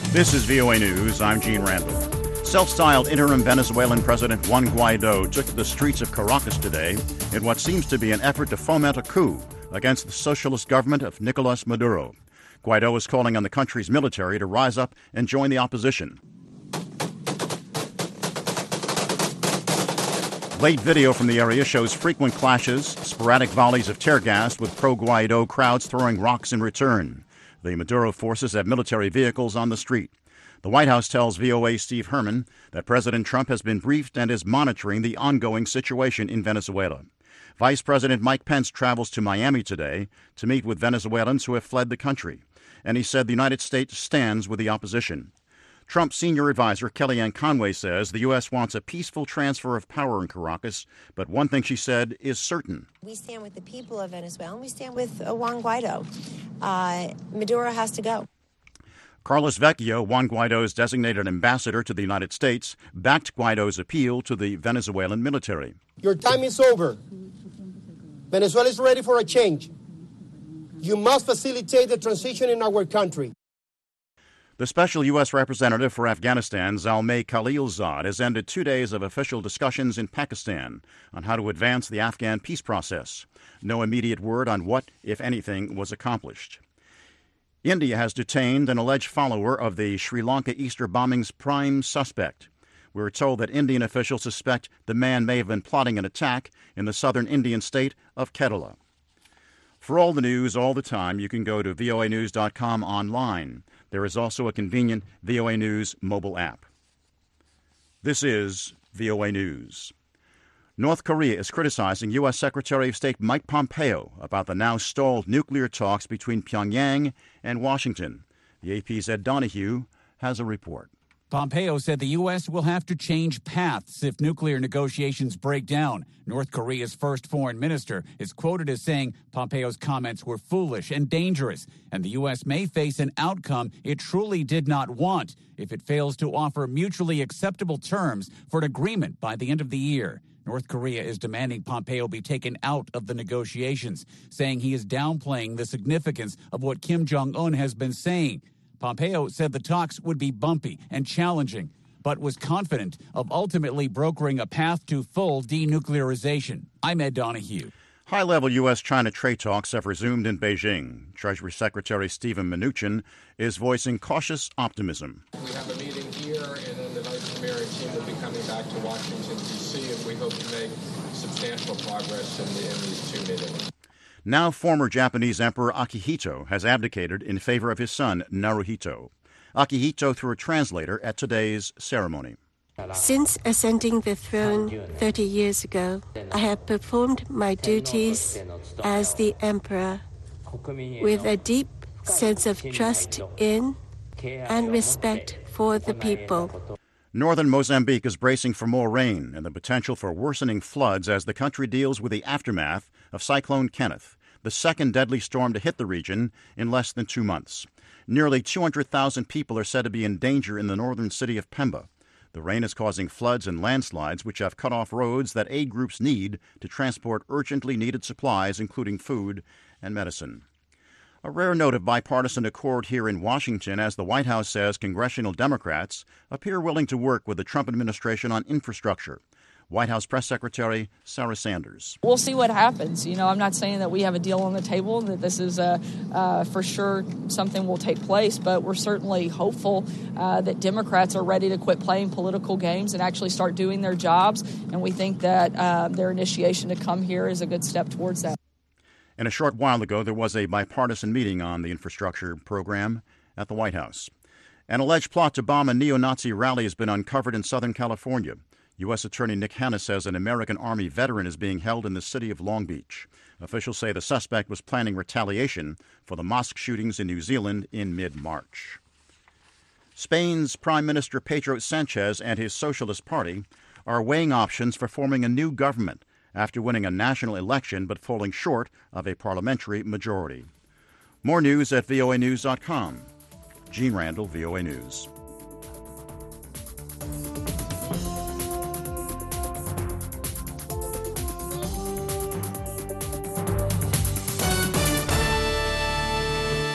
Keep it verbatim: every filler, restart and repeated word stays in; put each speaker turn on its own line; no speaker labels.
This is V O A News. I'm Gene Randall. Self-styled interim Venezuelan President Juan Guaido took to the streets of Caracas today in what seems to be an effort to foment a coup against the socialist government of Nicolas Maduro. Guaido is calling on the country's military to rise up and join the opposition. Late video from the area shows frequent clashes, sporadic volleys of tear gas with pro-Guaido crowds throwing rocks in return. The Maduro forces have military vehicles on the street. The White House tells V O A's Steve Herman that President Trump has been briefed and is monitoring the ongoing situation in Venezuela. Vice President Mike Pence travels to Miami today to meet with Venezuelans who have fled the country, and he said the United States stands with the opposition. Trump's senior advisor, Kellyanne Conway, says the U S wants a peaceful transfer of power in Caracas, but one thing she said is certain.
We stand with the people of Venezuela, and we stand with uh, Juan Guaido. Uh, Maduro has to go.
Carlos Vecchio, Juan Guaido's designated ambassador to the United States, backed Guaido's appeal to the Venezuelan military.
Your time is over. Venezuela is ready for a change. You must facilitate the transition in our country.
The special U S representative for Afghanistan, Zalmay Khalilzad, has ended two days of official discussions in Pakistan on how to advance the Afghan peace process. No immediate word on what, if anything, was accomplished. India has detained an alleged follower of the Sri Lanka Easter bombing's prime suspect. We're told that Indian officials suspect the man may have been plotting an attack in the southern Indian state of Kerala. For all the news all the time, you can go to V O A news dot com online. There is also a convenient V O A News mobile app. This is V O A News. North Korea is criticizing U S Secretary of State Mike Pompeo about the now stalled nuclear talks between Pyongyang and Washington. The A P's Ed Donahue has a report.
Pompeo said the U S will have to change paths if nuclear negotiations break down. North Korea's first foreign minister is quoted as saying Pompeo's comments were foolish and dangerous, and the U S may face an outcome it truly did not want if it fails to offer mutually acceptable terms for an agreement by the end of the year. North Korea is demanding Pompeo be taken out of the negotiations, saying he is downplaying the significance of what Kim Jong-un has been saying. Pompeo said the talks would be bumpy and challenging, but was confident of ultimately brokering a path to full denuclearization. I'm Ed Donahue.
High-level U S China trade talks have resumed in Beijing. Treasury Secretary Steven Mnuchin is voicing cautious optimism.
We have a meeting here, and then the Vice Premier and team will be coming back to Washington, D C, and we hope to make substantial progress in, the, in these two meetings.
Now former Japanese Emperor Akihito has abdicated in favor of his son, Naruhito. Akihito through a translator at today's ceremony.
Since ascending the throne thirty years ago, I have performed my duties as the emperor with a deep sense of trust in and respect for the people.
Northern Mozambique is bracing for more rain and the potential for worsening floods as the country deals with the aftermath of Cyclone Kenneth, the second deadly storm to hit the region in less than two months. Nearly two hundred thousand people are said to be in danger in the northern city of Pemba. The rain is causing floods and landslides, which have cut off roads that aid groups need to transport urgently needed supplies, including food and medicine. A rare note of bipartisan accord here in Washington as the White House says congressional Democrats appear willing to work with the Trump administration on infrastructure. White House Press Secretary Sarah Sanders.
We'll see what happens. You know, I'm not saying that we have a deal on the table, that this is uh, uh, for sure something will take place, but we're certainly hopeful uh, that Democrats are ready to quit playing political games and actually start doing their jobs. And we think that uh, their initiation to come here is a good step towards that.
And a short while ago, there was a bipartisan meeting on the infrastructure program at the White House. An alleged plot to bomb a neo-Nazi rally has been uncovered in Southern California. U S Attorney Nick Hanna says an American Army veteran is being held in the city of Long Beach. Officials say the suspect was planning retaliation for the mosque shootings in New Zealand in mid-March. Spain's Prime Minister Pedro Sanchez and his Socialist Party are weighing options for forming a new government after winning a national election but falling short of a parliamentary majority. More news at V O A news dot com. Gene Randall, V O A News.